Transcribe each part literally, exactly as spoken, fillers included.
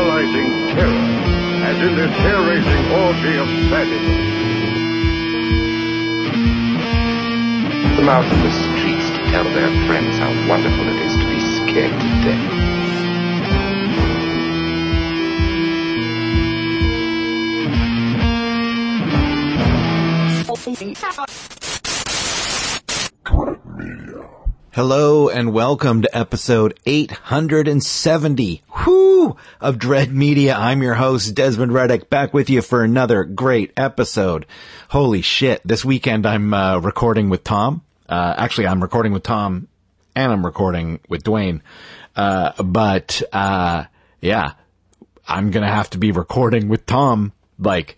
paralyzing terror as in this hair-raising orgy of sadism. Them out in the streets to tell their friends how wonderful it is to be scared to death. Hello and welcome to episode eight hundred seventy, whoo, of Dread Media. I'm your host, Desmond Reddick, back with you for another great episode. Holy shit, this weekend I'm uh, recording with Tom. Uh, actually, I'm recording with Tom and I'm recording with Dwayne. Uh, but, uh, yeah, I'm gonna have to be recording with Tom, like,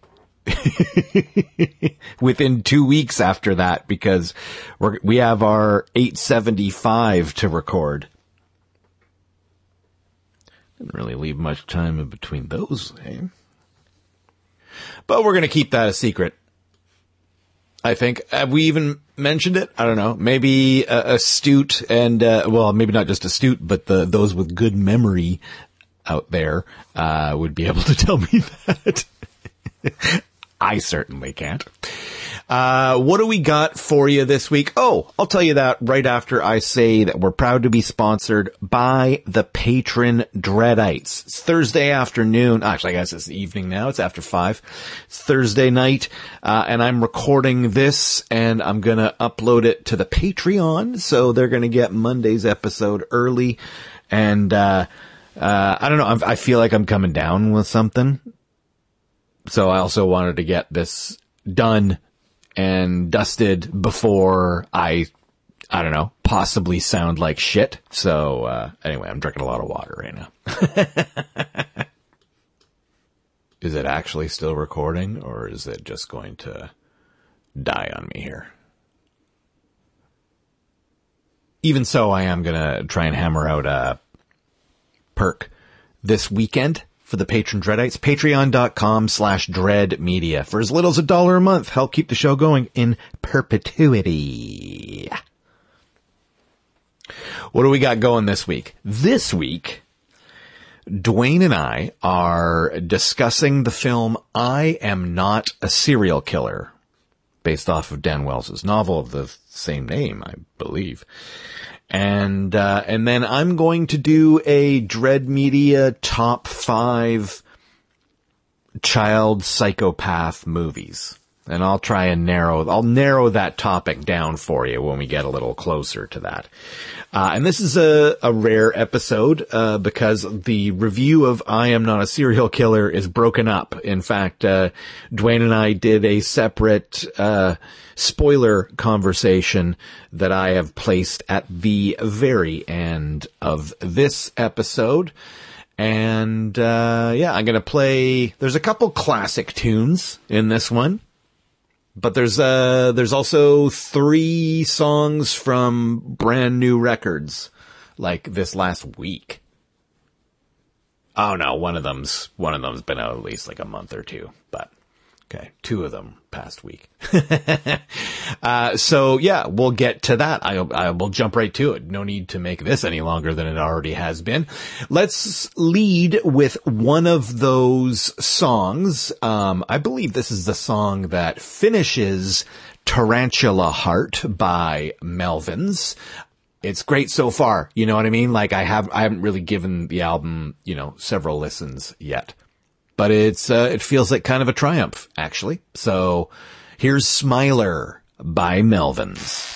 within two weeks after that, because we're, we have our eight seventy-five to record. Didn't really leave much time in between those, eh? But we're going to keep that a secret. I think. Have we even mentioned it? I don't know. Maybe uh, astute and, uh, well, maybe not just astute, but the those with good memory out there uh, would be able to tell me that. I certainly can't. Uh, what do we got for you this week? Oh, I'll tell you that right after I say that we're proud to be sponsored by the patron Dreadites. It's Thursday afternoon. Actually, I guess it's the evening now. It's after five. It's Thursday night. Uh, and I'm recording this and I'm going to upload it to the Patreon. So they're going to get Monday's episode early. And, uh, uh, I don't know. I feel like I'm coming down with something. So I also wanted to get this done and dusted before I, I don't know, possibly sound like shit. So, uh, anyway, I'm drinking a lot of water right now. Is it actually still recording or is it just going to die on me here? Even so, I am going to try and hammer out a perk this weekend for the patron Dreadites. Patreon.com slash Dread Media. For as little as a dollar a month, help keep the show going in perpetuity. What do we got going this week? This week, Dwayne and I are discussing the film I Am Not a Serial Killer, based off of Dan Wells' novel of the same name, I believe. And, uh, and then I'm going to do a Dread Media top five child psychopath movies. And I'll try and narrow, I'll narrow that topic down for you when we get a little closer to that. Uh, and this is a, a rare episode, uh, because the review of I Am Not a Serial Killer is broken up. In fact, uh, Dwayne and I did a separate, uh, spoiler conversation that I have placed at the very end of this episode. And, uh, yeah, I'm gonna play, there's a couple classic tunes in this one. But there's, uh, there's also three songs from brand new records, like this last week. Oh no, one of them's, one of them's been out at least like a month or two, but okay, two of them past week. uh, so yeah, we'll get to that. I, I will jump right to it. No need to make this any longer than it already has been. Let's lead with one of those songs. Um, I believe this is the song that finishes Tarantula Heart by Melvins. It's great so far. You know what I mean? Like I have, I haven't really given the album, you know, several listens yet. But it's, uh, it feels like kind of a triumph, actually. So here's Smiler by Melvins.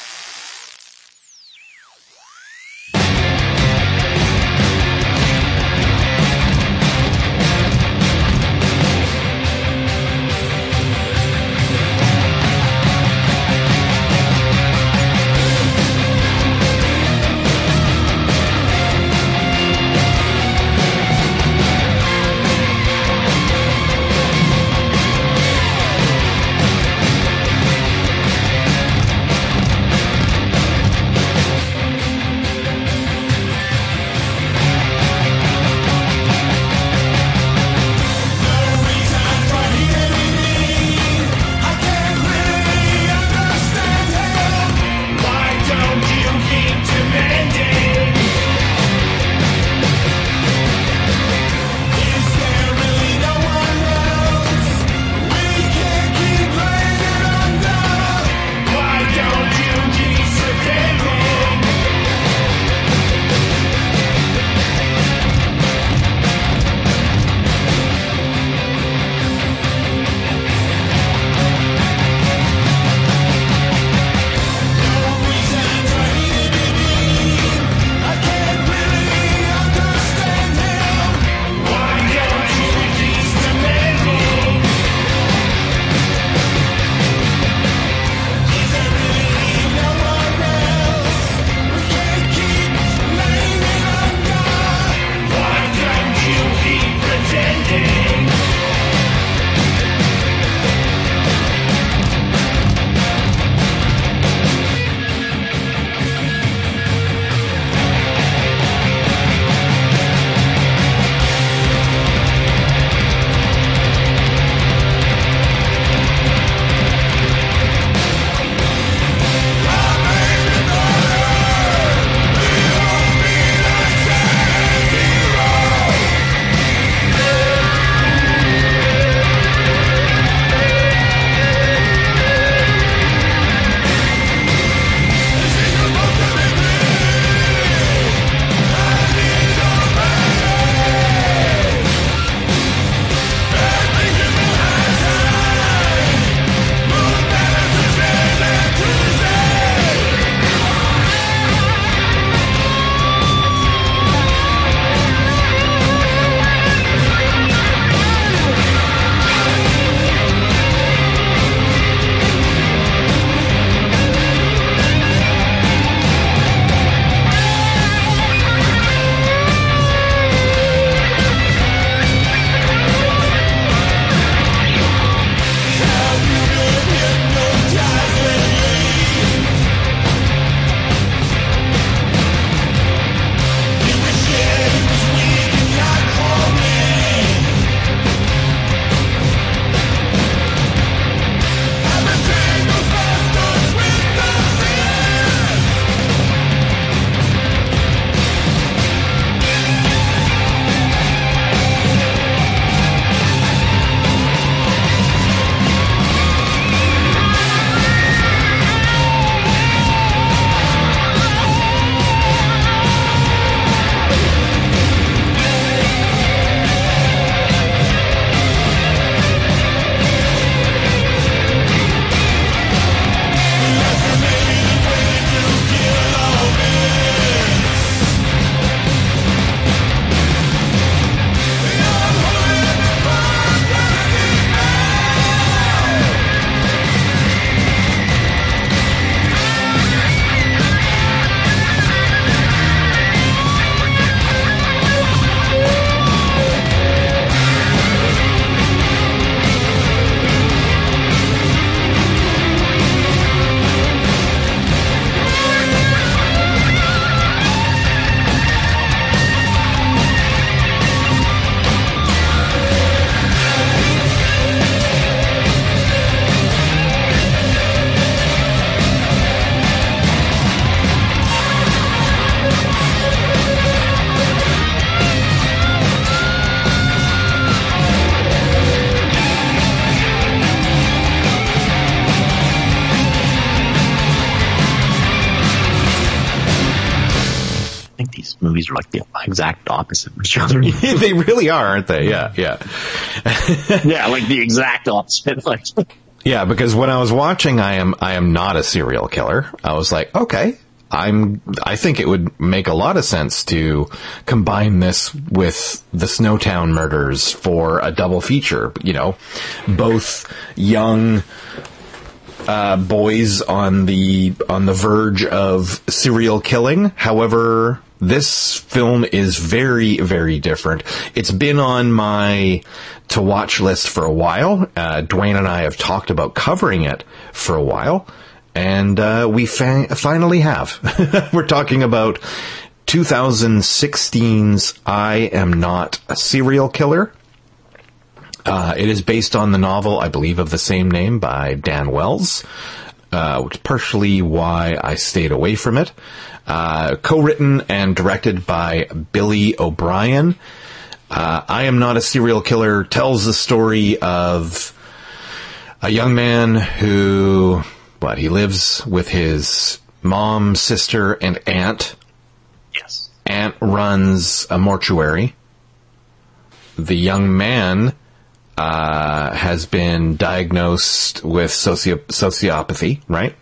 are like the exact opposite of each other. They really are, aren't they? Yeah, yeah. Yeah, like the exact opposite. Like, yeah, because when I was watching I am I am not a serial killer, I was like, okay, I'm I think it would make a lot of sense to combine this with the Snowtown murders for a double feature, you know, both young Uh, boys on the on the verge of serial killing. However, this film is very, very different. It's been on my to watch list for a while. Uh, Dwayne and I have talked about covering it for a while, and uh, we fa- finally have. We're talking about twenty sixteen's I Am Not a Serial Killer. Uh, it is based on the novel, I believe, of the same name by Dan Wells, uh, which is partially why I stayed away from it. Uh, co-written and directed by Billy O'Brien. Uh, I Am Not a Serial Killer tells the story of a young man who, what, he lives with his mom, sister, and aunt. yes. Aunt runs a mortuary. The young man Uh, has been diagnosed with socio- sociopathy, right?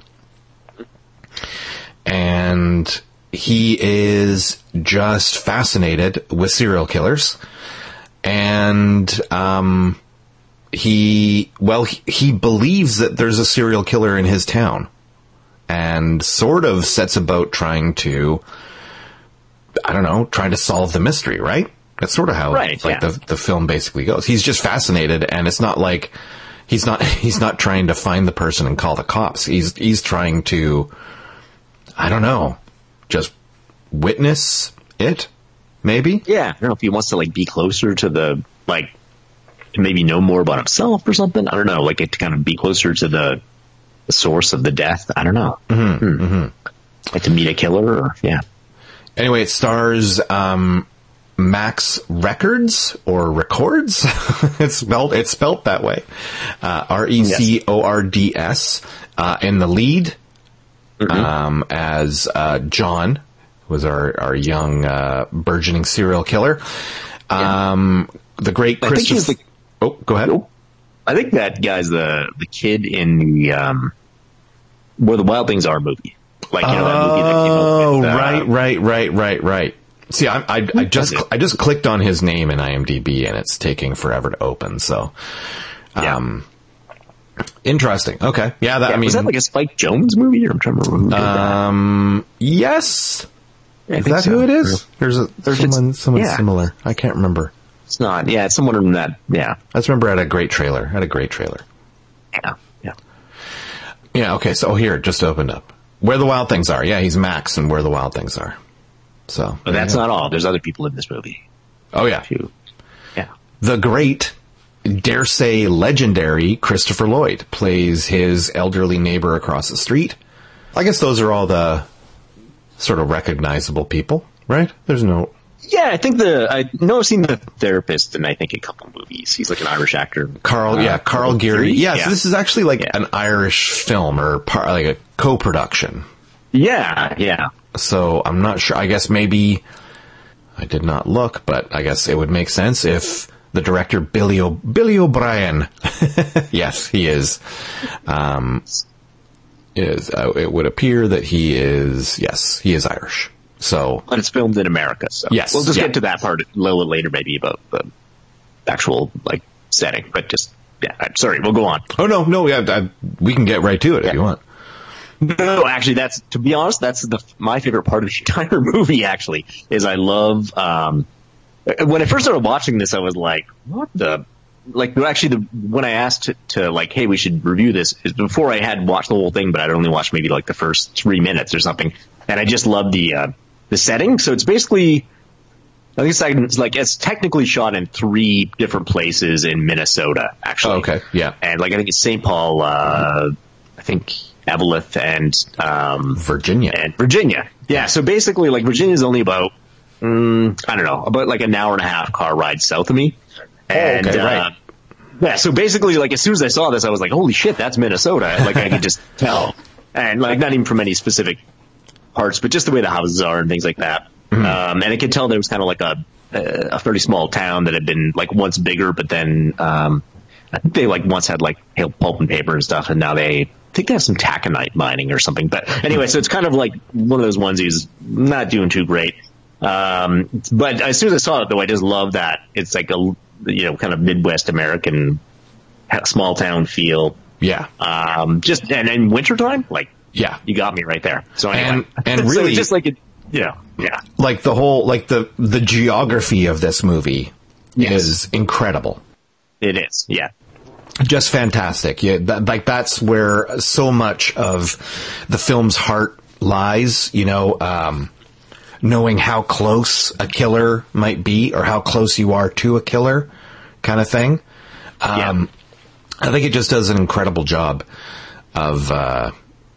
And he is just fascinated with serial killers. And, um, he, well, he, he believes that there's a serial killer in his town. And sort of sets about trying to, I don't know, trying to solve the mystery, right? That's sort of how right, like yeah. the the film basically goes. He's just fascinated, and it's not like he's not he's not trying to find the person and call the cops. He's he's trying to, I don't know, just witness it, maybe. Yeah, I don't know if he wants to like be closer to the like to maybe know more about himself or something. I don't know, like to kind of be closer to the, the source of the death. I don't know. Mm-hmm, hmm. mm-hmm. Like to meet a killer, or yeah. Anyway, it stars um, Max Records or Records. it's spelled it's spelled that way. Uh, R E C O R D S uh, in the lead mm-hmm. um, as uh, John, who was our our young uh, burgeoning serial killer. Um, yeah. The great Christopher. The, oh, go ahead. I think that guy's the the kid in the um, Where the Wild Things Are movie. Like you know that movie that came out with, uh, oh, right, right, right, right, right. See, I, I, I just, I just clicked on his name in IMDb and it's taking forever to open. So, um, yeah. Interesting. Okay. Yeah. That, yeah, I mean, was that like a Spike Jonze movie? Or I'm trying to remember who did um, that. Yes. Yeah, is that so. Who it is? There's a, there's someone, someone yeah. similar. I can't remember. It's not. Yeah. It's someone in that. Yeah. I just remember I had a great trailer. I had a great trailer. Yeah. Yeah. Yeah. Okay. So here it just opened up. Where the Wild Things Are. Yeah. He's Max and Where the Wild Things Are. So, but that's yeah. not all. There's other people in this movie. Oh yeah. Too. Yeah. The great, dare say legendary Christopher Lloyd plays his elderly neighbor across the street. I guess those are all the sort of recognizable people, right? There's no... Yeah, I think the, I know I've seen The Therapist in I think a couple movies. He's like an Irish actor. Carl, uh, yeah, Carl Geary. Yeah, yeah, so this is actually like yeah. an Irish film or part, like a co-production. Yeah, yeah. So I'm not sure. I guess maybe I did not look, but I guess it would make sense if the director Billy o- Billy O'Brien, yes, he is. Um, is uh, it would appear that he is? Yes, he is Irish. So, but it's filmed in America. So yes, we'll just yeah. get to that part a little bit later, maybe about the actual like setting. But just yeah, I'm sorry, we'll go on. Oh no, no, yeah, I, we can get right to it yeah. if you want. No, actually, that's, to be honest, that's the, my favorite part of the entire movie, actually, is I love, um, when I first started watching this, I was like, what the, like, actually, the, when I asked to, to, like, hey, we should review this, before I had watched the whole thing, but I'd only watched maybe, like, the first three minutes or something, and I just loved the, uh, the setting, so it's basically, I think it's like, it's like, it's technically shot in three different places in Minnesota, actually. Oh, okay, yeah. And, like, I think it's Saint Paul, uh, I think, Evelyn and um, Virginia. And Virginia. Yeah, so basically, like, Virginia's only about, mm, I don't know, about like an hour and a half car ride south of me. And, oh, okay, uh, right. Yeah, so basically, like, as soon as I saw this, I was like, holy shit, that's Minnesota. Like, I could just tell. And, like, not even from any specific parts, but just the way the houses are and things like that. Mm-hmm. Um, and I could tell there was kind of like a, a fairly small town that had been like once bigger, but then, um, I think they like once had like pulp and paper and stuff, and now they I think they have some taconite mining or something. But anyway, so it's kind of like one of those onesies, not doing too great. Um, but as soon as I saw it, though, I just love that it's like a you know kind of Midwest American small town feel. Yeah. Um, just and in wintertime, like yeah, you got me right there. So anyway, and, and really, so it's just like it, you know, yeah, like the whole like the the geography of this movie yes. is incredible. It is, yeah. Just fantastic. Yeah, that, like that's where so much of the film's heart lies, you know, um, knowing how close a killer might be or how close you are to a killer kind of thing. Um, yeah. I think it just does an incredible job of, uh,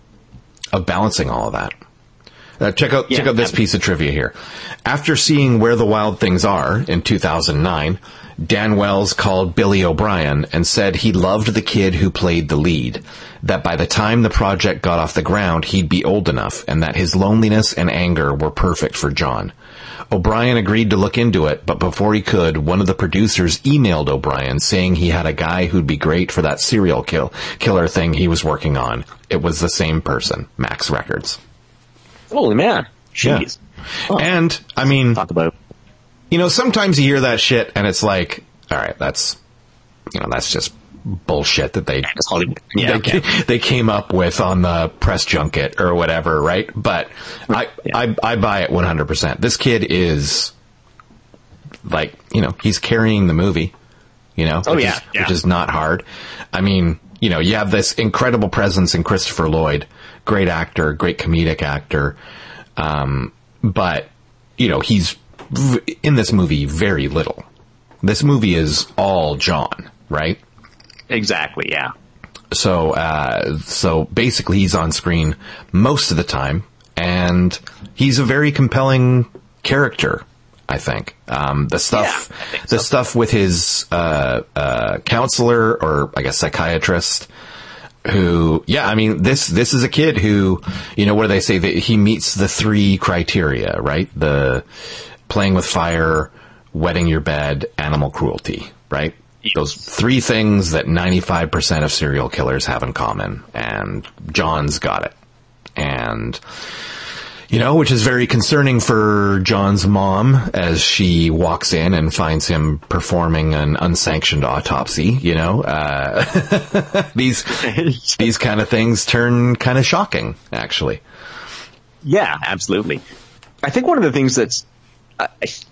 of balancing all of that. Uh, check out, yeah, check out this piece of trivia here. After seeing Where the Wild Things Are in two thousand nine, Dan Wells called Billy O'Brien and said he loved the kid who played the lead, that by the time the project got off the ground, he'd be old enough, and that his loneliness and anger were perfect for John. O'Brien agreed to look into it, but before he could, one of the producers emailed O'Brien saying he had a guy who'd be great for that serial kill killer thing he was working on. It was the same person, Max Records. Holy man. Jeez. Yeah. Oh. And, I mean... Talk about... You know, sometimes you hear that shit and it's like, all right, that's, you know, that's just bullshit that they, yeah, they, okay. they came up with on the press junket or whatever, right? But I, yeah. I, I buy it one hundred percent. This kid is like, you know, he's carrying the movie, you know, oh, which, yeah, is, yeah. which is not hard. I mean, you know, you have this incredible presence in Christopher Lloyd, great actor, great comedic actor. Um, but, you know, he's, in this movie, very little. This movie is all John, right? Exactly, yeah. So, uh, so basically he's on screen most of the time, and he's a very compelling character, I think. Um, the stuff, yeah, I think the so. stuff with his, uh, uh, counselor, or I guess psychiatrist, who, yeah, I mean, this, this is a kid who, you know, what do they say? That he meets the three criteria, right? The, playing with fire, wetting your bed, animal cruelty, right? Yes. Those three things that ninety-five percent of serial killers have in common, and John's got it. And, you know, which is very concerning for John's mom as she walks in and finds him performing an unsanctioned autopsy, you know. Uh, these, these kind of things turn kind of shocking, actually. Yeah, absolutely. I think one of the things that's I,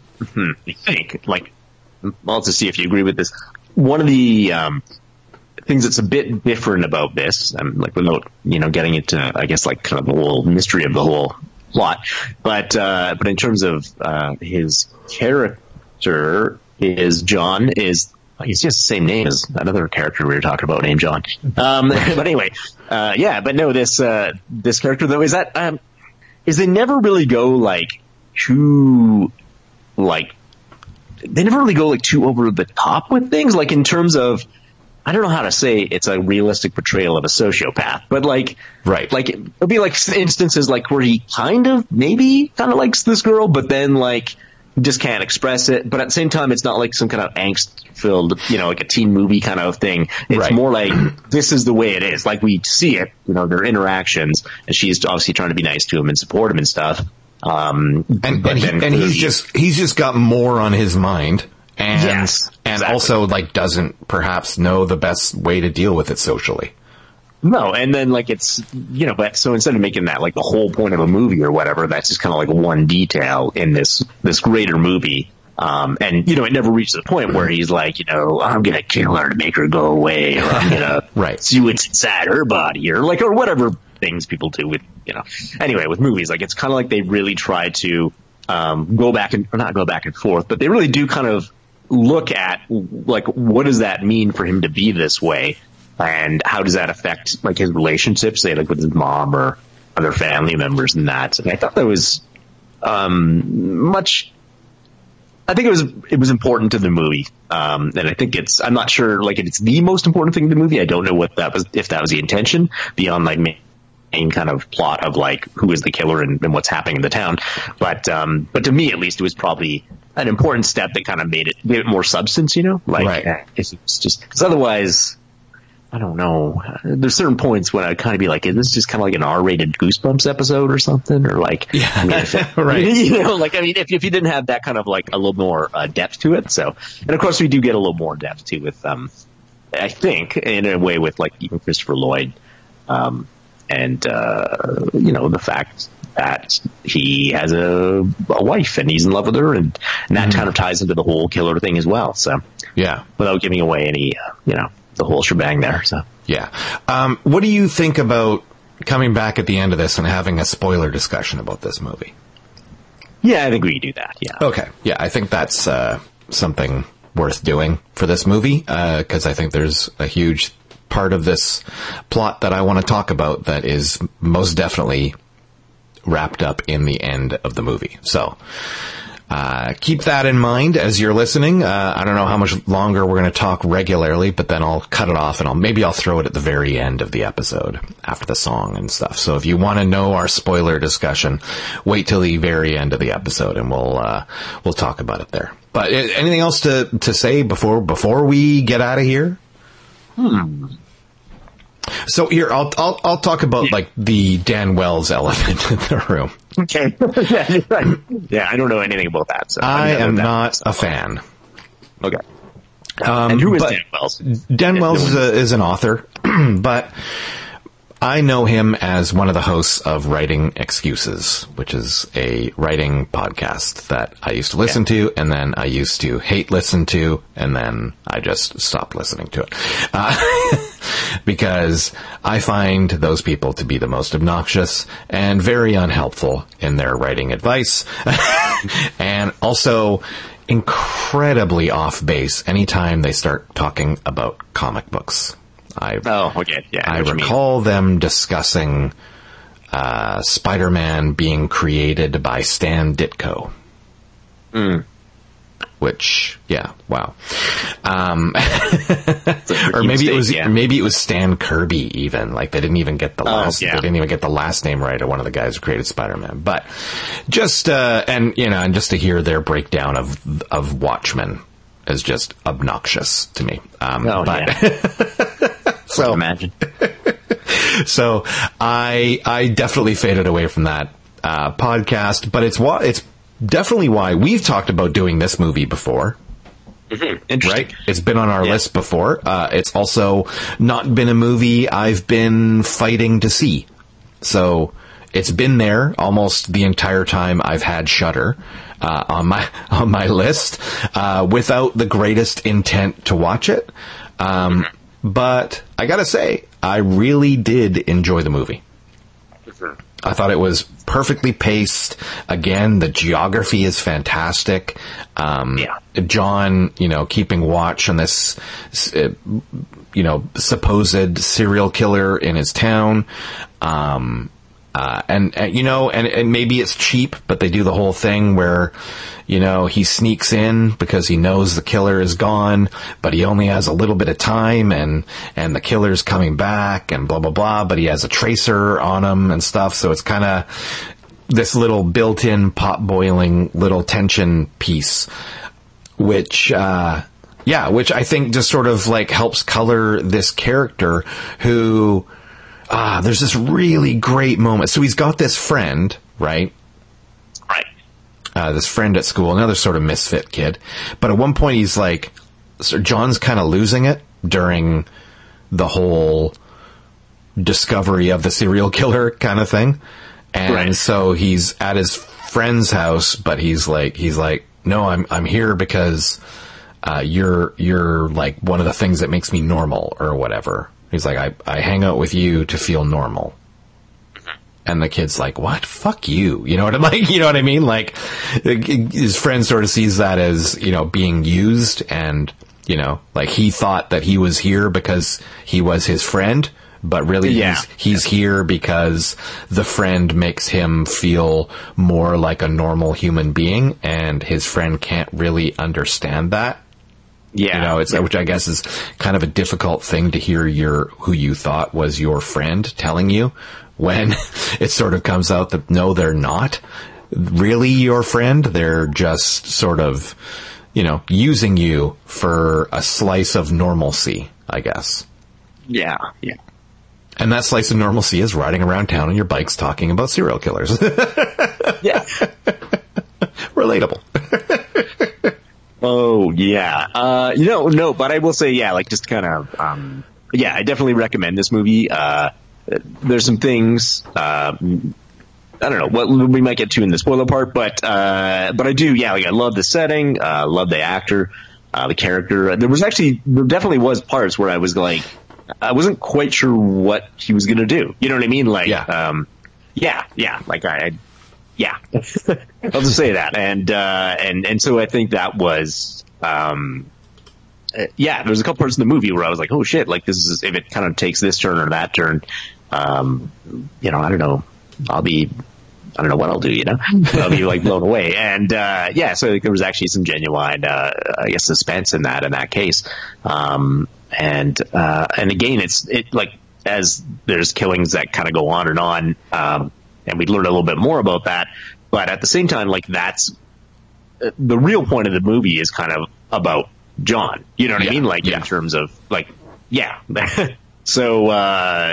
I think, like, I'll just see if you agree with this. One of the um, things that's a bit different about this, um, like without you know getting into, I guess, like kind of the whole mystery of the whole plot, but uh, but in terms of uh, his character, is John is he's just the same name as another character we were talking about named John. Um, but anyway, uh, yeah, but no, this uh, this character though is that um, is they never really go like. too, like, they never really go, like, too over the top with things, like, in terms of, I don't know how to say it's a realistic portrayal of a sociopath, but, like, right. like, it'll be, like, instances, like, where he kind of, maybe, kind of likes this girl, but then, like, just can't express it, but at the same time, it's not, like, some kind of angst-filled, you know, like a teen movie kind of thing. It's right. more like, this is the way it is. Like, we see it, you know, their interactions, and she's obviously trying to be nice to him and support him and stuff. Um, and and, he, and he's just he's just got more on his mind, and yes, and exactly. also like doesn't perhaps know the best way to deal with it socially. No, and then like it's you know, but so instead of making that like the whole point of a movie or whatever, that's just kind of like one detail in this this greater movie. Um, and you know, it never reaches a point where he's like, you know, I'm gonna kill her to make her go away, or I'm gonna right. see what's inside her body, or like or whatever. Things people do with, you know, anyway, with movies, like it's kind of like they really try to um, go back and, or not go back and forth, but they really do kind of look at like what does that mean for him to be this way, and how does that affect like his relationships, say like with his mom or other family members and that. And I thought that was um, much. I think it was it was important to the movie, um, and I think it's. I'm not sure like if it's the most important thing in the movie. I don't know what that was, if that was the intention beyond like. main kind of plot of like who is the killer and, and what's happening in the town. But um, but to me, at least, it was probably an important step that kind of made it gave it more substance. You know, like Right. it's just because otherwise, I don't know. There's certain points when I'd kind of be like, is this just kind of like an R-rated Goosebumps episode or something? Or like, Yeah. I mean, if it, Right. you know, like, I mean, if, if you didn't have that kind of like a little more uh, depth to it. So, and of course we do get a little more depth too with, um, I think in a way with like even Christopher Lloyd, um, and, uh, you know, the fact that he has a, a wife and he's in love with her, and, and that mm-hmm. kind of ties into the whole killer thing as well. So, yeah, without giving away any, uh, you know, the whole shebang there. So yeah. Um, what do you think about coming back at the end of this and having a spoiler discussion about this movie? Yeah, I think we can do that. Yeah. Okay. Yeah, I think that's uh, something worth doing for this movie, because uh, I think there's a huge part of this plot that I want to talk about that is most definitely wrapped up in the end of the movie. So uh, keep that in mind as you're listening. Uh, I don't know how much longer we're going to talk regularly, but then I'll cut it off and I'll maybe I'll throw it at the very end of the episode after the song and stuff. So if you want to know our spoiler discussion, wait till the very end of the episode and we'll uh, we'll talk about it there. But uh, anything else to to say before before we get out of here? Hmm. So here, I'll I'll I'll talk about yeah. like the Dan Wells elephant in the room. Okay. yeah, right. yeah, I don't know anything about that. So I, I am that, not so. a fan. Okay. Um, and who is Dan Wells? Dan yeah, Wells is, a, is an author, but I know him as one of the hosts of Writing Excuses, which is a writing podcast that I used to listen yeah. to, and then I used to hate listen to, and then I just stopped listening to it. Uh, because I find those people to be the most obnoxious and very unhelpful in their writing advice. And also incredibly off base anytime they start talking about comic books. I, oh, okay. Yeah, I, I recall them discussing uh, Spider-Man being created by Stan Ditko. Mm. Which, yeah, wow. Um, or maybe mistake, it was yeah. maybe it was Stan Kirby. Even like they didn't even get the last oh, yeah. they didn't even get the last name right of one of the guys who created Spider-Man. But just uh, and you know, and just to hear their breakdown of of Watchmen is just obnoxious to me. Um, oh but, yeah. So imagine. So I I definitely faded away from that uh, podcast, but it's why it's definitely why we've talked about doing this movie before. Mm-hmm. Interesting. Right? It's been on our yeah. list before. Uh, it's also not been a movie I've been fighting to see. So it's been there almost the entire time I've had Shudder uh, on my on my list uh, without the greatest intent to watch it. Um, mm-hmm. But I gotta say, I really did enjoy the movie. Mm-hmm. I thought it was perfectly paced. Again, the geography is fantastic. Um, yeah. John, you know, keeping watch on this, uh, you know, supposed serial killer in his town. Um, uh, and, and, you know, and, and maybe it's cheap, but they do the whole thing where, you know, he sneaks in because he knows the killer is gone, but he only has a little bit of time, and, and the killer's coming back and blah, blah, blah, but he has a tracer on him and stuff. So it's kind of this little built-in pot-boiling little tension piece, which, uh, yeah, which I think just sort of like helps color this character who, ah, there's this really great moment. So he's got this friend, right? Right. Uh, this friend at school, another sort of misfit kid. But at one point he's like, so John's kind of losing it during the whole discovery of the serial killer kind of thing. And right. so he's at his friend's house, but he's like, he's like, no, I'm, I'm here because, uh, you're, you're like one of the things that makes me normal or whatever. He's like, I, I hang out with you to feel normal. And the kid's like, what? Fuck you. You know what I'm like? You know what I mean? Like, his friend sort of sees that as, you know, being used, and, you know, like he thought that he was here because he was his friend, but really yeah. he's, he's here because the friend makes him feel more like a normal human being, and his friend can't really understand that. Yeah. You know, it's, which I guess is kind of a difficult thing to hear your, who you thought was your friend telling you when it sort of comes out that no, they're not really your friend. They're just sort of, you know, using you for a slice of normalcy, I guess. Yeah, yeah. And that slice of normalcy is riding around town on your bikes talking about serial killers. Yeah. Relatable. Oh, yeah. Uh, you know, no, but I will say, yeah, like just kind of, um, yeah, I definitely recommend this movie. Uh, there's some things, uh, I don't know what we might get to in the spoiler part, but, uh, but I do, yeah, like I love the setting, uh, love the actor, uh, the character. There was actually, there definitely was parts where I was like, I wasn't quite sure what he was going to do. You know what I mean? Like, yeah, um, yeah, yeah, like I, I yeah, I'll just say that. And, uh, and, and so I think that was, um, uh, yeah, there was a couple parts in the movie where I was like, oh shit, like this is, if it kind of takes this turn or that turn, um, you know, I don't know, I'll be, I don't know what I'll do, you know, I'll be like blown away. And, uh, yeah, so like, there was actually some genuine, uh, I guess suspense in that, in that case. Um, and, uh, and again, it's, it like, as there's killings that kind of go on and on, um, and we learn a little bit more about that, but at the same time, like that's, uh, the real point of the movie is kind of about John, you know what yeah. I mean? Like yeah. in terms of like, yeah. so, uh,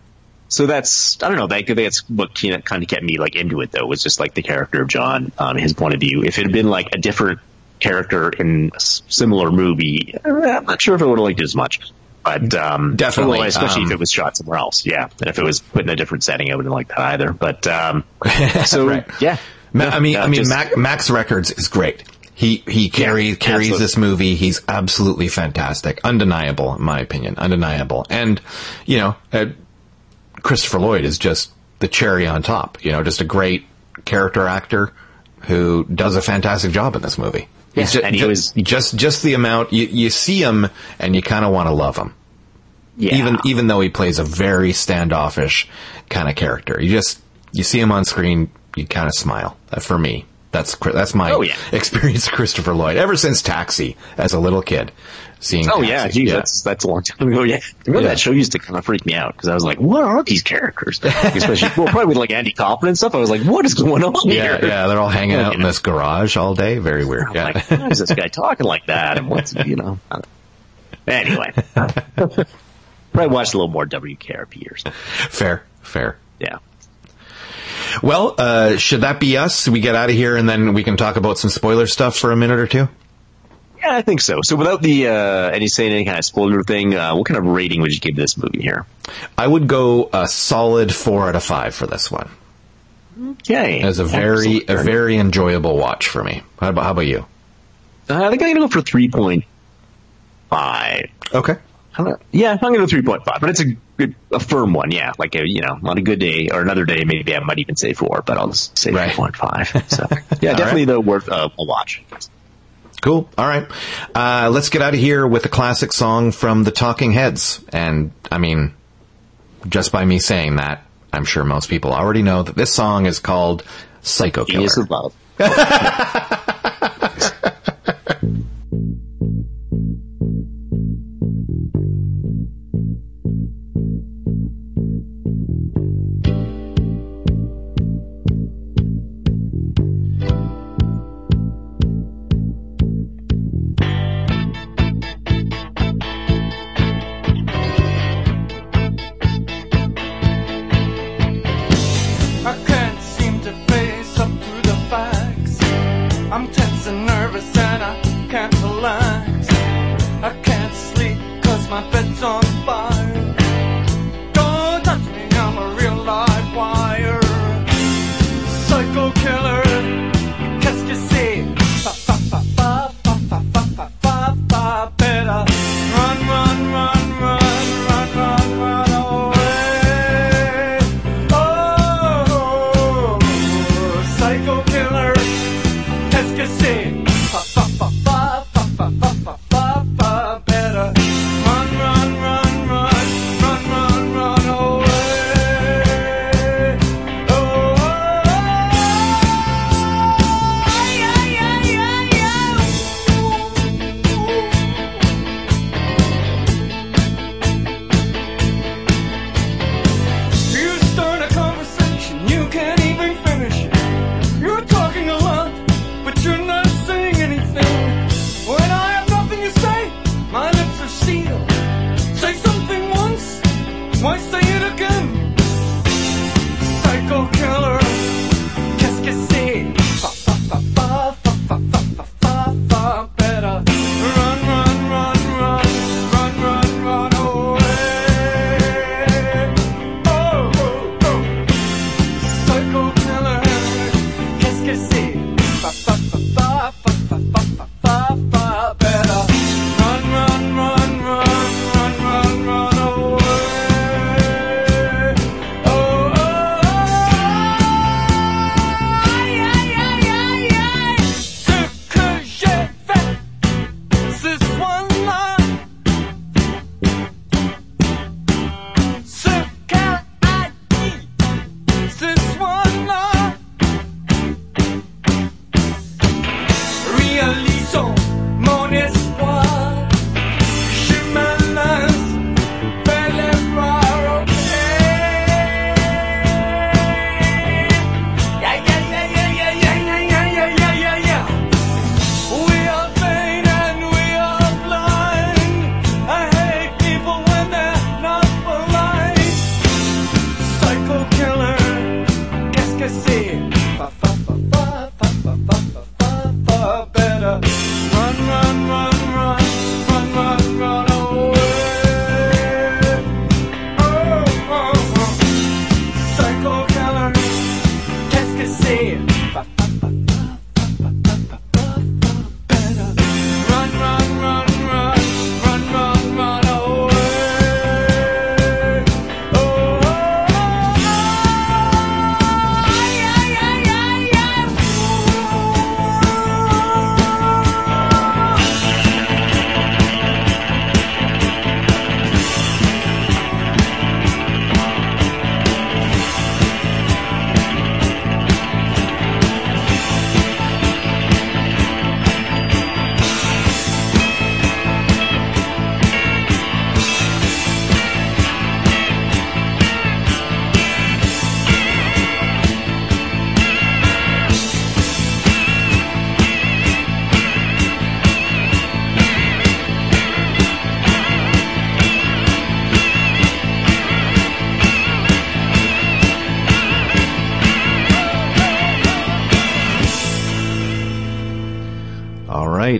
So that's, I don't know, that, that's what kind of kept me like into it though, was just like the character of John, um, his point of view. If it had been like a different character in a similar movie, I'm not sure if I would have liked it as much. But, um, definitely, well, especially um, if it was shot somewhere else. Yeah. And if it was put in a different setting, I wouldn't like that either. But, um, so right. yeah. Ma- I mean, uh, I mean, just, Mac, Max Records is great. He, he carry, yeah, carries absolutely. this movie. He's absolutely fantastic. Undeniable, in my opinion. Undeniable. And, you know, uh, Christopher Lloyd is just the cherry on top, you know, just a great character actor who does a fantastic job in this movie. Yeah, He's just, and he was just, just the amount you, you see him and you kind of want to love him. Yeah. Even, even though he plays a very standoffish kind of character, you just, you see him on screen, you kind of smile. Uh, for me, that's, that's my oh, yeah. experience of Christopher Lloyd ever since Taxi as a little kid. Seeing oh Taxi. yeah, geez, yeah. that's that's a long time ago. Yeah, I remember yeah. that show used to kind of freak me out because I was like, "What are these characters?" Especially, well, probably with like Andy Kaufman and stuff. I was like, "What is going on yeah, here?" Yeah, they're all hanging well, out you in know. this garage all day. Very weird. I'm yeah. like, why is this guy talking like that? And what's you know? Anyway, probably watched a little more W K R P or something. Fair, fair. Yeah. Well, uh, should that be us? We get out of here and then we can talk about some spoiler stuff for a minute or two? Yeah, I think so. So without the, uh, any saying any kind of spoiler thing, uh, what kind of rating would you give this movie here? I would go a solid four out of five for this one. Okay. As a very, Excellent. a very enjoyable watch for me. How about, how about you? Uh, I think I'm going to go for three point five. Okay. Yeah, I'm going to go three point five, but it's a good, a firm one. Yeah. Like, a, you know, on a good day or another day, maybe I might even say four, but I'll just say right. three point five. So yeah, definitely right. though worth uh, a watch. Cool. All right. Uh, let's get out of here with a classic song from the Talking Heads. And, I mean, just by me saying that, I'm sure most people already know that this song is called Psycho Killer. Genius of Love. Better run, run, run.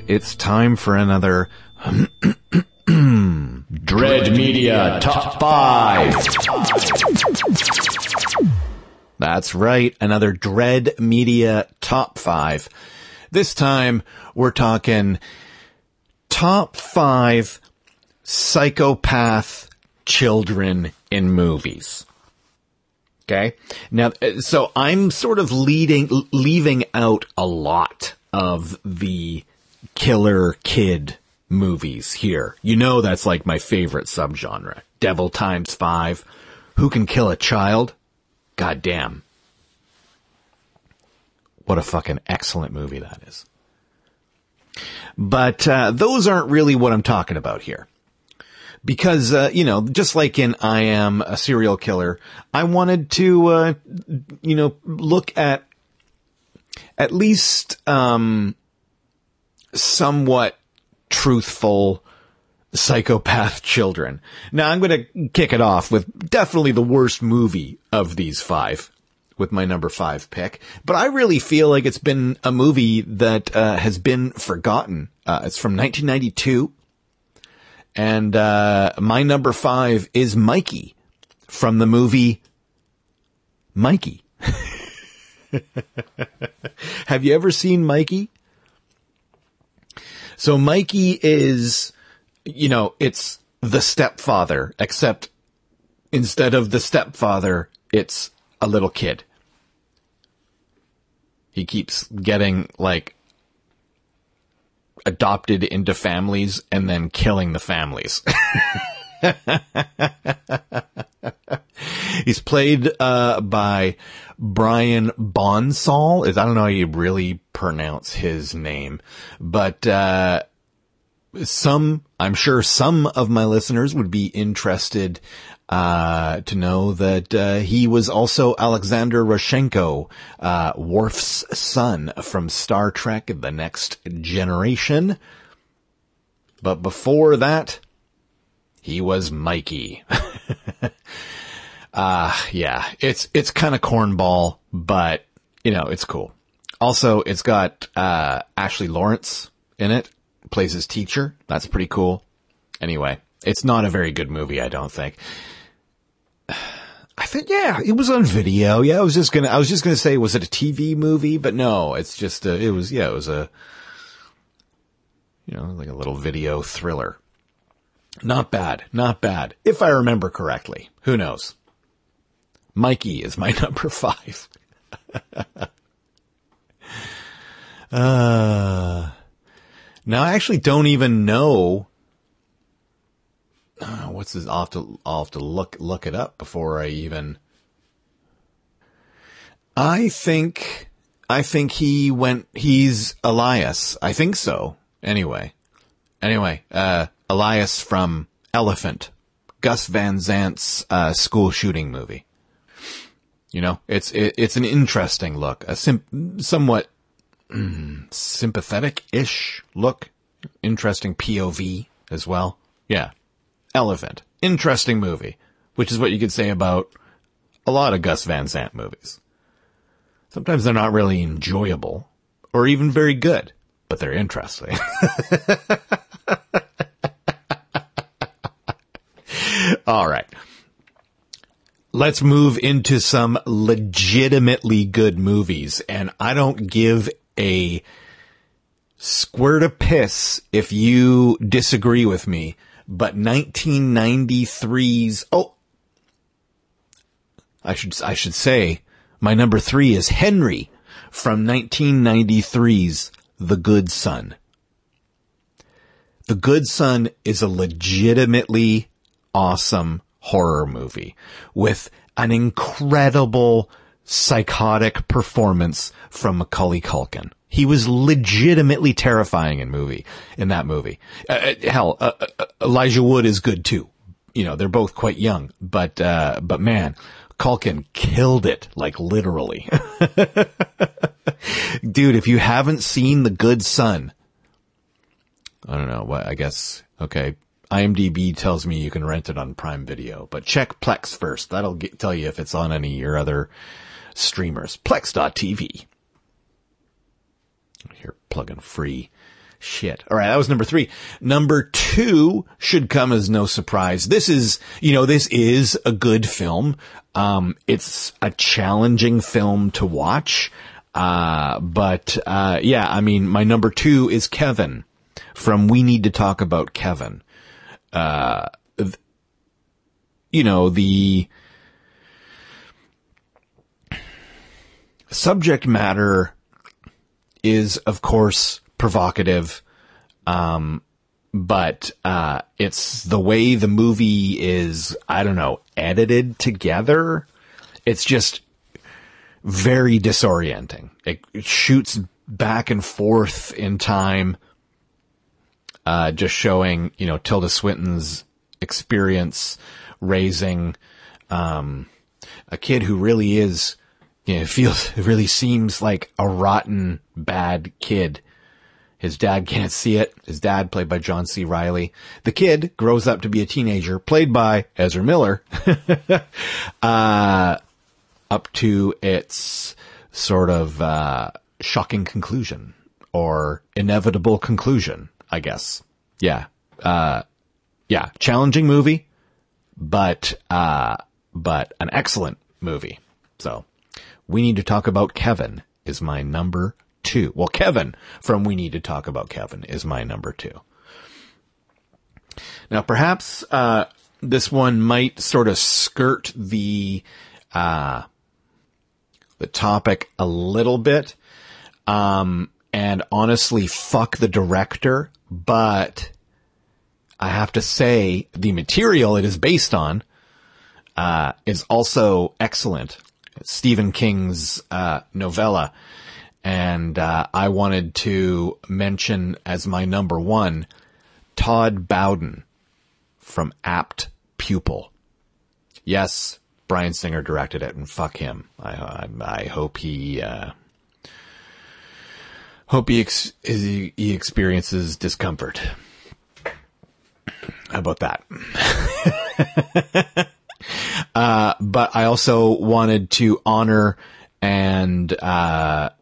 right, it's time for another Dread Media Top five. That's right, another Dread Media Top five. This time, we're talking top five psychopath children in movies. Okay? Now, so I'm sort of leading, leaving out a lot of the killer kid movies here. You know that's like my favorite subgenre. Devil Times Five. Who Can Kill a Child? God damn. What a fucking excellent movie that is. But uh, those aren't really what I'm talking about here. Because, uh, you know, just like in I Am a Serial Killer, I wanted to, uh, you know, look at at least um, somewhat truthful psychopath children. Now, I'm going to kick it off with definitely the worst movie of these five, with my number five pick. But I really feel like it's been a movie that uh, has been forgotten. Uh, it's from nineteen ninety-two. And uh, my number five is Mikey from the movie Mikey. Have you ever seen Mikey? So Mikey is, you know, it's the stepfather, except instead of the stepfather, it's a little kid. He keeps getting, like, adopted into families and then killing the families. He's played uh by Brian Bonsall. I don't know how you really pronounce his name, but uh some, I'm sure some of my listeners would be interested uh to know that uh he was also Alexander Rozhenko, uh Worf's son from Star Trek The Next Generation. But before that, he was Mikey. uh yeah, it's it's kind of cornball, but you know, it's cool. Also, it's got uh Ashley Lawrence in it, plays his teacher. That's pretty cool. Anyway, it's not a very good movie, I don't think. I think, yeah, it was on video. Yeah, I was just gonna, I was just gonna say, was it a T V movie? But no, it's just a, it was, yeah, it was a, you know, like a little video thriller. Not bad, not bad. If I remember correctly. Who knows? Mikey is my number five. uh, now I actually don't even know. Uh, what's this? I'll have to, I'll have to look, look it up before I even. I think, I think he went, he's Elias. I think so. Anyway. Anyway, uh, Elias from Elephant. Gus Van Zant's, uh, school shooting movie. You know, it's, it, it's an interesting look. A sim- somewhat, mm, sympathetic-ish look. Interesting P O V as well. Yeah. Elephant. Interesting movie. Which is what you could say about a lot of Gus Van Sant movies. Sometimes they're not really enjoyable. Or even very good. But they're interesting. Alright. Let's move into some legitimately good movies. And I don't give a squirt of piss if you disagree with me. But nineteen ninety-three's, oh, I should, I should say my number three is Henry from nineteen ninety-three's The Good Son. The Good Son is a legitimately awesome horror movie with an incredible psychotic performance from Macaulay Culkin. He was legitimately terrifying in movie, in that movie. Uh, hell, uh, uh, Elijah Wood is good too. You know, they're both quite young, but, uh, but man, Culkin killed it, like literally. Dude, if you haven't seen The Good Son, I don't know what, I guess, okay. IMDb tells me you can rent it on Prime Video, but check Plex first. That'll get, tell you if it's on any of your other streamers. Plex dot T V. Here, plugging free Shit. All right. That was number three. Number two should come as no surprise. This is, you know, this is a good film. Um, it's a challenging film to watch. Uh, but, uh, yeah, I mean, my number two is Kevin from We Need to Talk About Kevin. Uh, th- you know, the subject matter is, of course, provocative, um, but, uh, it's the way the movie is, I don't know, edited together. It's just very disorienting. It, it shoots back and forth in time, uh, just showing, you know, Tilda Swinton's experience raising, um, a kid who really is, you know, feels, it really seems like a rotten, bad kid. His dad can't see it. His dad, played by John C. Reilly. The kid grows up to be a teenager, played by Ezra Miller, uh, up to its sort of, uh, shocking conclusion, or inevitable conclusion, I guess. Yeah. Uh, yeah. Challenging movie, but, uh, but an excellent movie. So, We Need to Talk About Kevin is my number two. Well, Kevin from We Need to Talk About Kevin is my number two. Now, perhaps, uh, this one might sort of skirt the, uh, the topic a little bit. Um, and honestly, fuck the director, but I have to say the material it is based on, uh, is also excellent. It's Stephen King's, uh, novella. And, uh, I wanted to mention as my number one, Todd Bowden from Apt Pupil. Yes, Bryan Singer directed it, and fuck him. I, I, I hope he, uh, hope he, ex- he, he experiences discomfort. How about that? uh, but I also wanted to honor and, uh,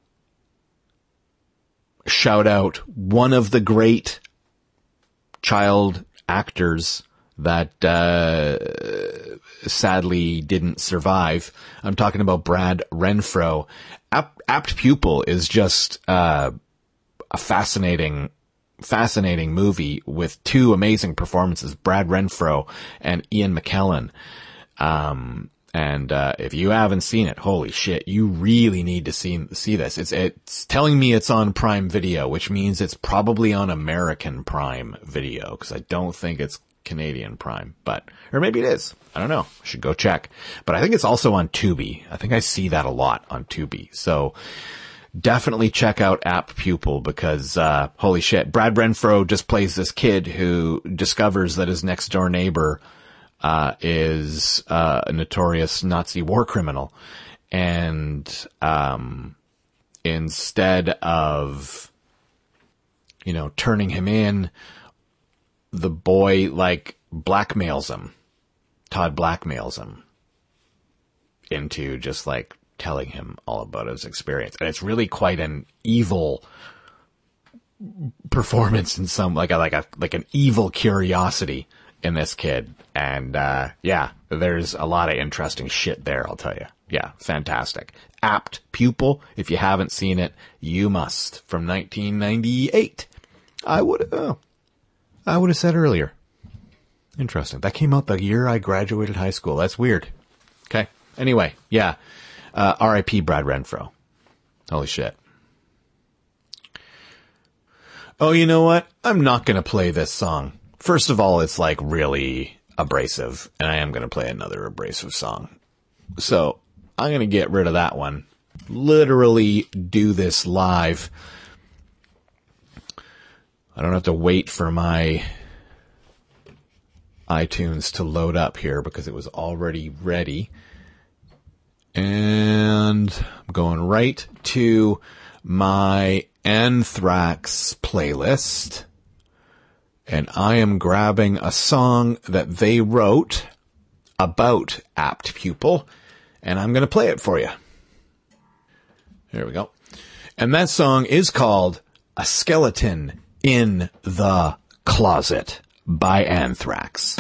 shout out one of the great child actors that, uh, sadly didn't survive. I'm talking about Brad Renfro. Apt, Apt Pupil is just, uh, a fascinating, fascinating movie with two amazing performances, Brad Renfro and Ian McKellen. Um, and, uh, if you haven't seen it, holy shit, you really need to see, see this. It's, it's telling me it's on Prime Video, which means it's probably on American Prime Video, because I don't think it's Canadian Prime, but, or maybe it is. I don't know. I should go check. But I think it's also on Tubi. I think I see that a lot on Tubi. So definitely check out Apt Pupil, because, uh, holy shit, Brad Renfro just plays this kid who discovers that his next door neighbor, uh, is, uh, a notorious Nazi war criminal. And, um, instead of, you know, turning him in, the boy, like, blackmails him. Todd blackmails him into just, like, telling him all about his experience. And it's really quite an evil performance in some, like a, like a, like an evil curiosity in this kid. And, uh, yeah, there's a lot of interesting shit there, I'll tell you. Yeah, fantastic. Apt Pupil. If you haven't seen it, you must. From nineteen ninety-eight. I would, oh, I would have said earlier. Interesting. That came out the year I graduated high school. That's weird. Okay. Anyway, yeah. Uh, R I P Brad Renfro. Holy shit. Oh, you know what? I'm not going to play this song. First of all, it's like really abrasive, and I am going to play another abrasive song. So I'm going to get rid of that one. Literally do this live. I don't have to wait for my iTunes to load up here because it was already ready. And I'm going right to my Anthrax playlist. And I am grabbing a song that they wrote about Apt Pupil. And I'm going to play it for you. Here we go. And that song is called A Skeleton In the Closet by Anthrax.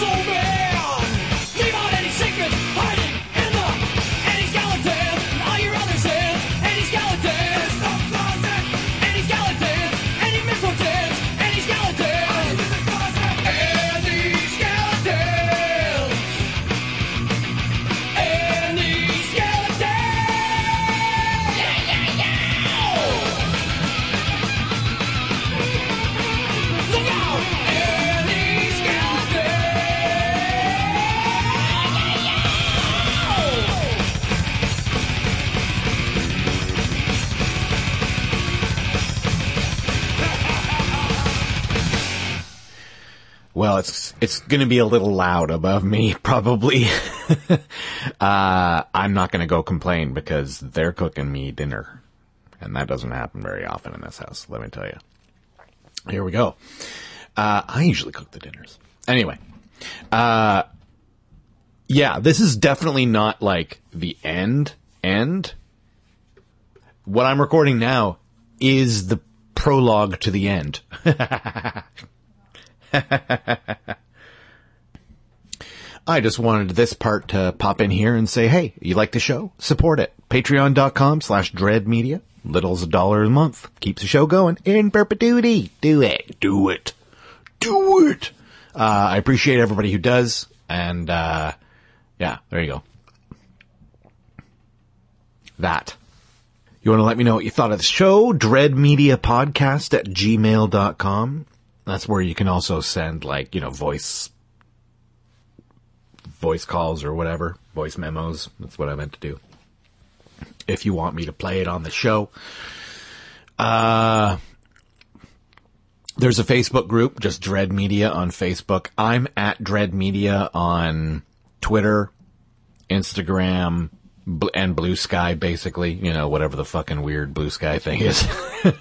Leave out any secrets hiding in the any skeletons. All your Well, it's it's going to be a little loud above me, probably. uh, I'm not going to go complain because they're cooking me dinner. And that doesn't happen very often in this house, let me tell you. Here we go. Uh, I usually cook the dinners. Anyway. Uh, yeah, this is definitely not like the end, end. What I'm recording now is the prologue to the end. I just wanted this part to pop in here and say, hey, you like the show? Support it. Patreon.com slash Dread Media. Little's a dollar a month. Keeps the show going in perpetuity. Do it. Do it. Do it. Uh, I appreciate everybody who does. And, uh, yeah, there you go. That. You want to let me know what you thought of the show? dreadmediapodcast at gmail dot com. That's where you can also send, like, you know, voice, voice calls or whatever. Voice memos. That's what I meant to do. If you want me to play it on the show. Uh, there's a Facebook group, just Dread Media on Facebook. I'm at Dread Media on Twitter, Instagram, bl- and Blue Sky, basically. You know, whatever the fucking weird Blue Sky thing is.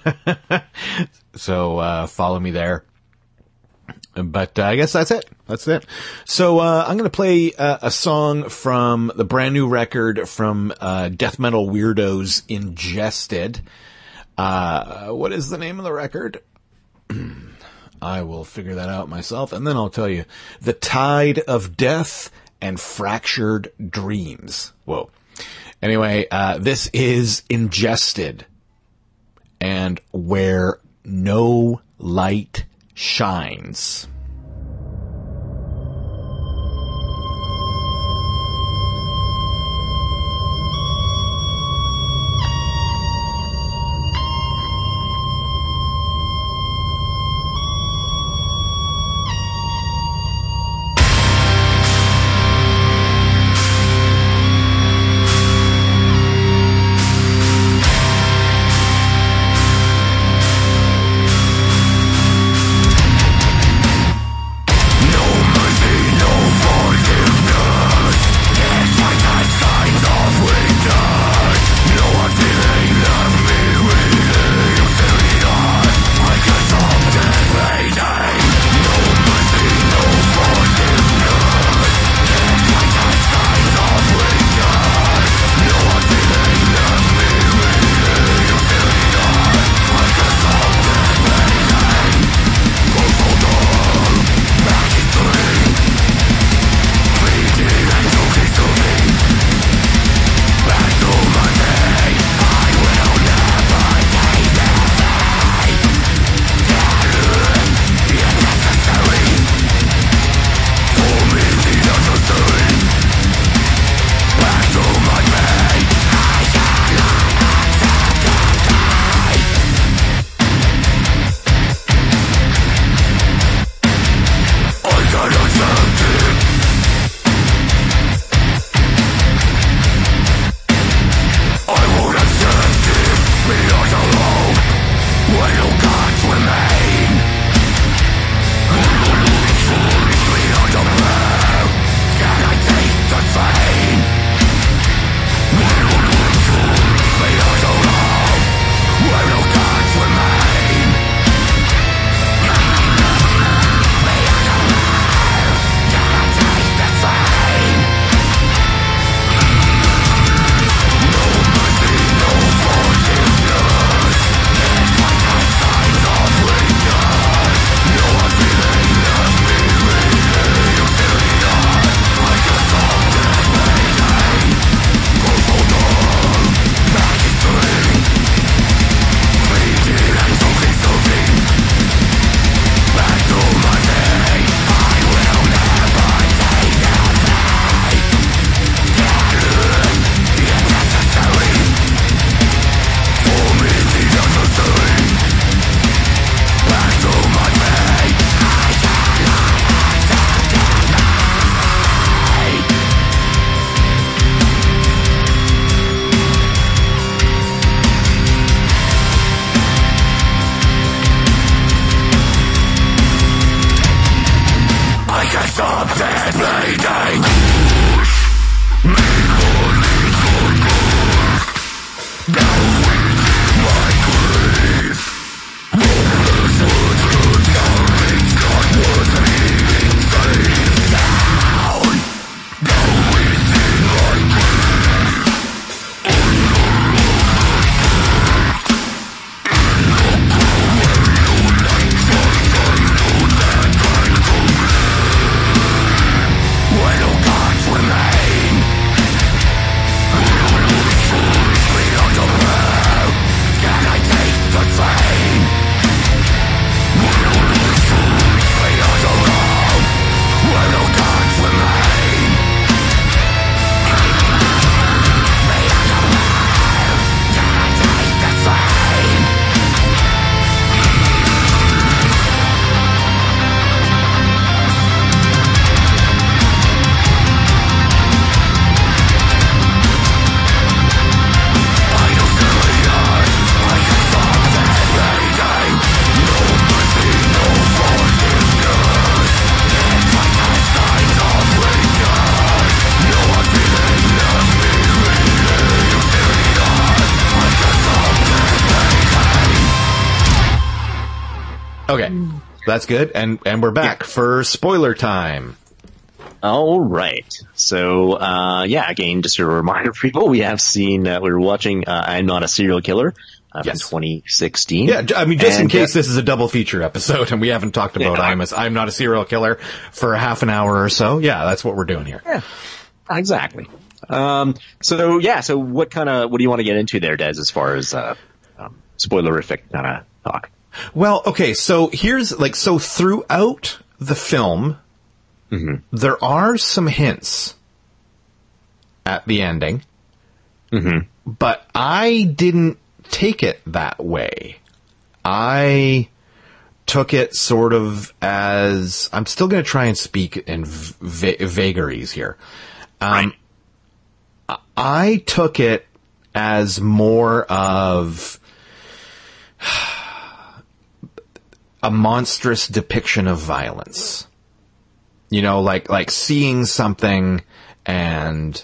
So, uh, follow me there. But uh, I guess that's it. That's it. So uh, I'm going to play uh, a song from the brand new record from uh, Death Metal Weirdos, Ingested. Uh, what is the name of the record? I will figure that out myself, and then I'll tell you. The Tide of Death and Fractured Dreams. Whoa. Anyway, uh, this is Ingested, and Where No Light Shines. That's good. And, and we're back yeah. for spoiler time. All right. So, uh, yeah, again, just a reminder for people, we have seen, uh, we were watching, uh, I'm Not a Serial Killer, uh, yes. from twenty sixteen. Yeah, I mean, just and, in case uh, this is a double feature episode and we haven't talked about yeah, I'm, a, I'm Not a Serial Killer for a half an hour or so. Yeah, that's what we're doing here. Yeah, exactly. Um, so yeah, so what kind of, what do you want to get into there, Des, as far as, uh, um, spoilerific kind of talk? Well, okay, so here's, like, so throughout the film, mm-hmm. there are some hints at the ending, mm-hmm. but I didn't take it that way. I took it sort of as, I'm still going to try and speak in va- vagaries here. Um, right. I took it as more of a monstrous depiction of violence. You know, like, like seeing something and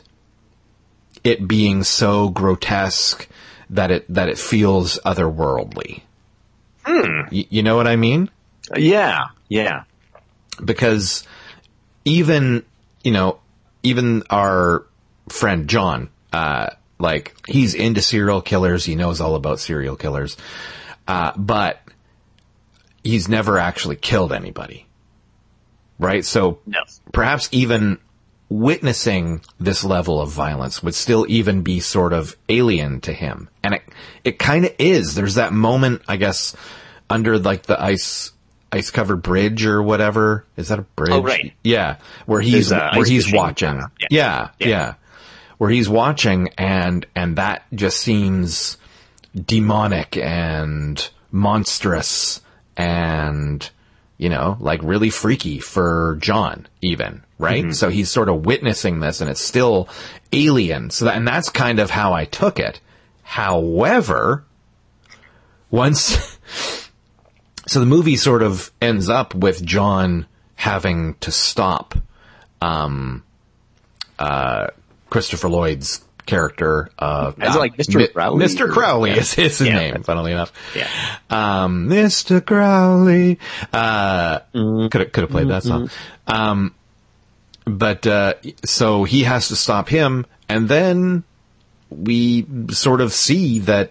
it being so grotesque that it, that it feels otherworldly. Hmm. Y- you know what I mean? Yeah. Yeah. Because even, you know, even our friend John, uh, like, he's into serial killers. He knows all about serial killers. Uh, but he's never actually killed anybody. Right? So no. perhaps even witnessing this level of violence would still even be sort of alien to him. And it, it kind of is. There's that moment, I guess, under like the ice, ice covered bridge or whatever. Is that a bridge? Oh, right. Yeah. Where he's, uh, where he's machine. watching. Yeah. Yeah, yeah. Yeah. Where he's watching and, and that just seems demonic and monstrous and, you know, like really freaky for John even, right? Mm-hmm. So he's sort of witnessing this and it's still alien. So that, and that's kind of how I took it. However, once, so the movie sort of ends up with John having to stop, um, uh, Christopher Lloyd's character, uh, Is it like Mister Mi- Crowley? Mister Crowley yeah. is his yeah, name, funnily enough. Yeah. Um, Mister Crowley, uh, mm-hmm. could have, could have played that song. Um, but, uh, so he has to stop him and then we sort of see that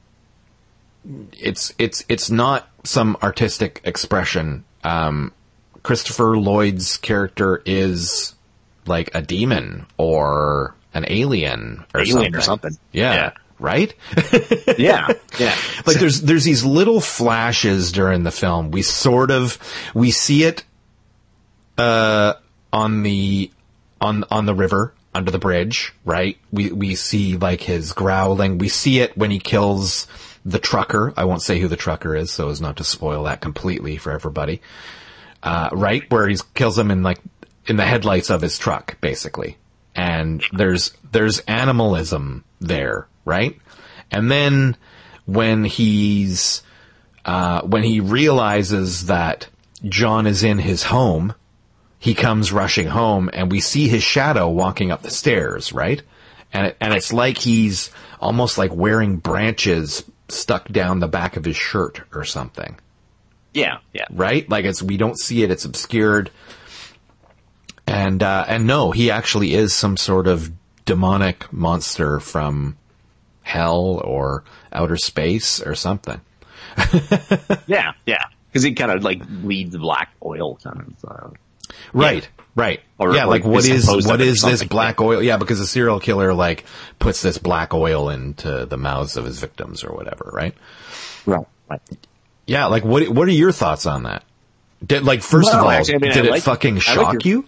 it's, it's, it's not some artistic expression. Um, Christopher Lloyd's character is like a demon or an alien or alien something. or something. Yeah. yeah. Right? yeah. Yeah. Like there's, there's these little flashes during the film. We sort of, we see it, uh, on the, on, on the river under the bridge, right? We, we see like his growling. We see it when he kills the trucker. I won't say who the trucker is so as not to spoil that completely for everybody. Uh, right? Where he kills him in like, in the headlights of his truck, basically. And there's, there's animalism there, right? And then when he's, uh, when he realizes that John is in his home, he comes rushing home and we see his shadow walking up the stairs, right? And it, and it's like he's almost like wearing branches stuck down the back of his shirt or something. Yeah, yeah. Right? Like it's, we don't see it, it's obscured. And, uh, and no, he actually is some sort of demonic monster from hell or outer space or something. yeah, yeah. Cause he kind of like bleeds black oil kind of, uh, Right, yeah. right. Or, yeah, like, like what is, what is this something. black oil? Yeah, because a serial killer, like, puts this black oil into the mouths of his victims or whatever, right? Right, right. Yeah, like, what, what are your thoughts on that? Did, like, first well, of all, actually, I mean, did I it like, fucking shock like your, you?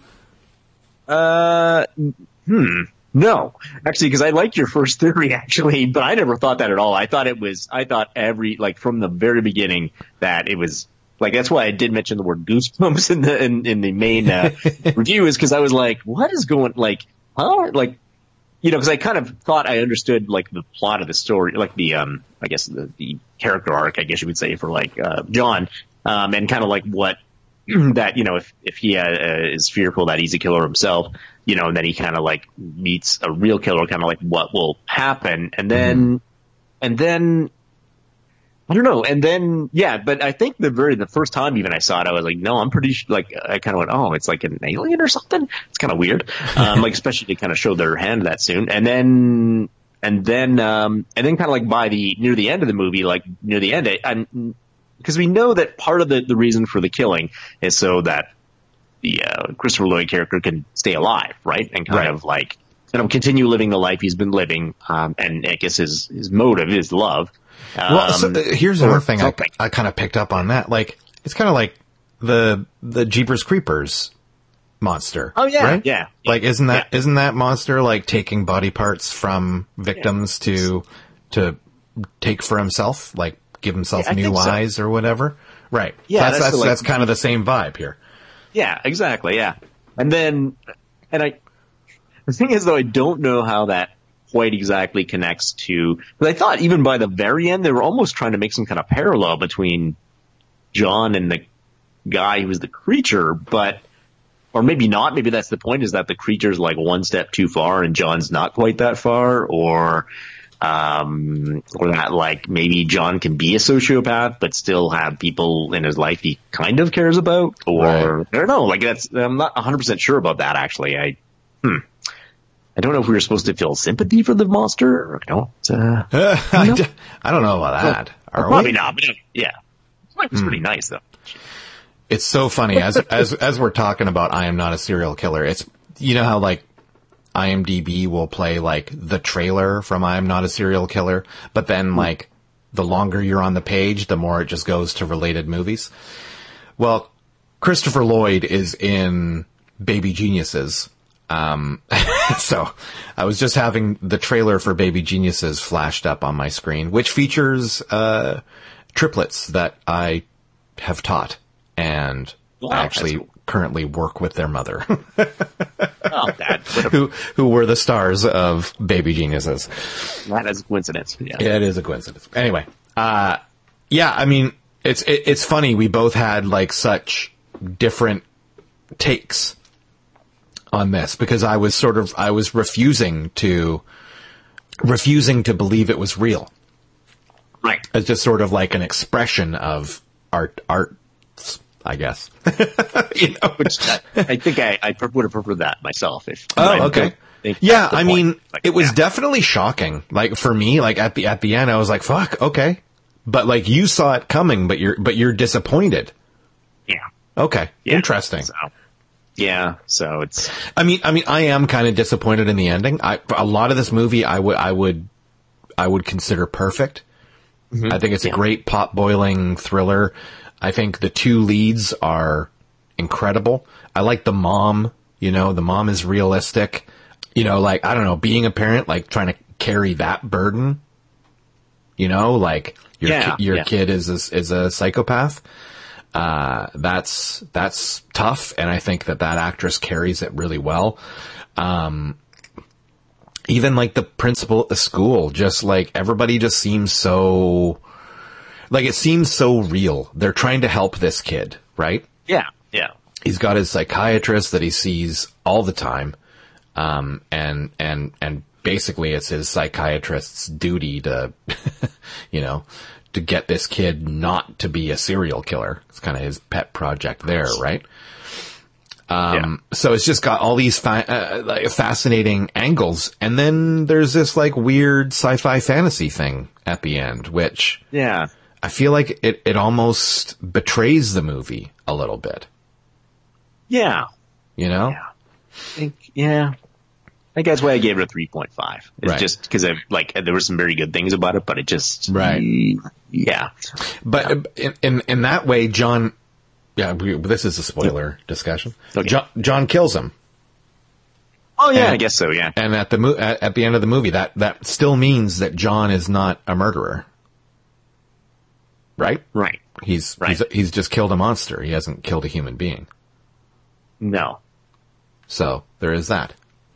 Uh, hmm. No, actually, because I like your first theory, actually, but I never thought that at all. I thought it was, I thought every, like, from the very beginning that it was, like, that's why I did mention the word goosebumps in the, in, in the main, uh, review is because I was like, what is going, like, huh? Like, you know, because I kind of thought I understood, like, the plot of the story, like the, um, I guess the, the character arc, I guess you would say, for, like, uh, John, um, and kind of like what, that, you know, if, if he uh, is fearful that he's a killer himself, you know, and then he kind of like meets a real killer, kind of like what will happen. And then, mm-hmm. and then I don't know. And then, yeah, but I think the very, the first time even I saw it, I was like, no, I'm pretty, sh-, like, I kind of went, oh, it's like an alien or something. It's kind of weird. Um, like, especially to kind of show their hand that soon. And then, and then, um, and then kind of like by the, near the end of the movie, like near the end, I, I'm, because we know that part of the, the reason for the killing is so that the, uh, Christopher Lloyd character can stay alive, right? And kind Right. of like, you know, continue living the life he's been living. Um, and I guess his, his motive is love. Well, so Um, uh, here's or another thing I, something. I kind of picked up on that. Like, it's kind of like the the Jeepers Creepers monster. Oh, yeah, right? yeah. Like, isn't that Yeah. not that monster like taking body parts from victims Yeah. to to take for himself, like give himself Yeah, I new think so. eyes or whatever? Right. Yeah, that's that's that's, the, like- that's kind of the same vibe here. Yeah, exactly. Yeah. And then, and I, the thing is though, I don't know how that quite exactly connects to, but I thought even by the very end, they were almost trying to make some kind of parallel between John and the guy who was the creature, but, or maybe not, maybe that's the point, is that the creature's like one step too far and John's not quite that far, or, um, or that like maybe John can be a sociopath, but still have people in his life he kind of cares about, or Right. I don't know, like that's, I'm not one hundred percent sure about that actually. I, hmm. I don't know if we were supposed to feel sympathy for the monster or no. It's, uh, I, d- I don't know about that. Are probably we? not, but yeah. It was pretty nice though. It's so funny as as as we're talking about I am not a serial killer. It's, you know how like IMDb will play like the trailer from I am not a serial killer, but then like the longer you're on the page, the more it just goes to related movies. Well, Christopher Lloyd is in Baby Geniuses. Um, so I was just having the trailer for Baby Geniuses flashed up on my screen, which features, uh, triplets that I have taught and Wow, I actually that's cool. currently work with their mother, Oh, that, what a, who, who were the stars of Baby Geniuses. that is a coincidence. Yeah. Yeah, it is a coincidence. Anyway, uh, yeah, I mean, it's, it, it's funny. We both had like such different takes on this because I was sort of, I was refusing to, refusing to believe it was real. Right. It's just sort of like an expression of art, art, I guess. You know? Which I, I think I, I would have preferred that myself. If Oh, I okay. don't think Yeah, that's the I point. mean, Like, it was yeah. definitely shocking. Like for me, like at the at the end, I was like, "Fuck, okay," but like you saw it coming, but you're but you're disappointed. Yeah. Okay, Yeah. interesting. So, yeah. So it's, I mean, I mean, I am kind of disappointed in the ending. I a lot of this movie, I would I would I would consider perfect. I think it's a Yeah. great pot boiling thriller. I think the two leads are incredible. I like the mom, you know, the mom is realistic. You know, like, I don't know, being a parent, like trying to carry that burden, you know, like your, Yeah, ki- your yeah. kid is a, is a psychopath. Uh, that's, that's tough. And I think that that actress carries it really well. Um, even like the principal at the school, just like everybody just seems so, like it seems so real. They're trying to help this kid, right? yeah. Yeah. He's got his psychiatrist that he sees all the time. Um, and, and, and basically it's his psychiatrist's duty to, you know, to get this kid not to be a serial killer. It's kind of his pet project there, right? Um, so it's just got all these fa- uh, like fascinating angles. And then there's this like weird sci-fi fantasy thing at the end, which Yeah. I feel like it, it almost betrays the movie a little bit, Yeah. you know? Yeah. I think, yeah. I think that's why I gave it a three point five. It's Right. just because I, like, there were some very good things about it, but it just, Right. Yeah. But uh, in, in, in that way, John, yeah, we, this is a spoiler discussion. Okay. John, John kills him. Oh yeah, And- I guess so. Yeah. And at the mo- at, at the end of the movie, that, that still means that John is not a murderer. Right? Right. He's, Right. he's, he's just killed a monster. He hasn't killed a human being. No. So there is that.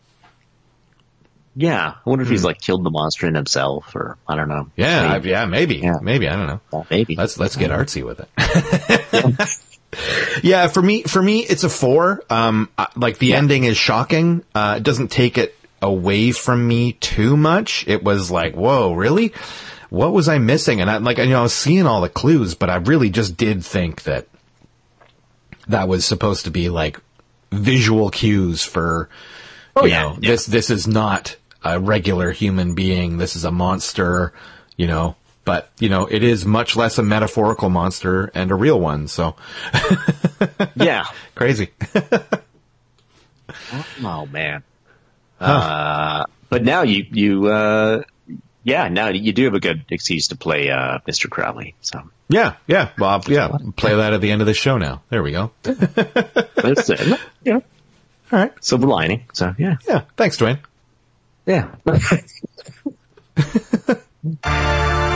Yeah. I wonder if he's like killed the monster in himself, or I don't know. Yeah, I, Maybe. yeah, maybe, Yeah. maybe, I don't know. Well, maybe. Let's, let's get artsy with it. Yeah, for me, for me, it's a four. Um, I- like the ending is shocking. Uh, it doesn't take it away from me too much. It was like, whoa, really? what was I missing? And I like, you know, I was seeing all the clues, but I really just did think that that was supposed to be like visual cues for, Oh, you yeah, know, yeah. this, this is not a regular human being. This is a monster, you know, but, you know, it is much less a metaphorical monster and a real one. So Yeah. crazy. Oh man. Uh, but now you, you, uh, yeah, now you do have a good excuse to play, uh, Mister Crowley. So Yeah. Yeah. Well, yeah. Play that at the end of the show now. There we go. that's it. Yeah. All right. Silver lining. So yeah. Yeah. Thanks, Dwayne. Yeah.